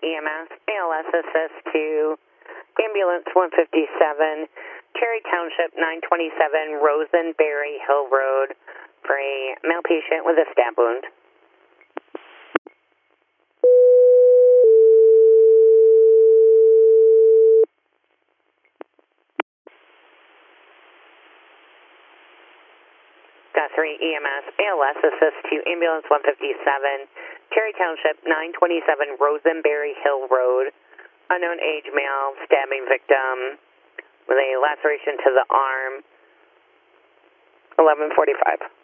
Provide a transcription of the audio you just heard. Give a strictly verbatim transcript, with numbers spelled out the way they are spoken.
E M S, A L S assist to ambulance one fifty-seven, Cherry Township nine twenty-seven, Rosenberry Hill Road for a male patient with a stab wound. three E M S, A L S assist to ambulance one fifty-seven, Cherry Township nine twenty-seven, Rosenberry Hill Road. Unknown age male, stabbing victim with a laceration to the arm, eleven forty-five.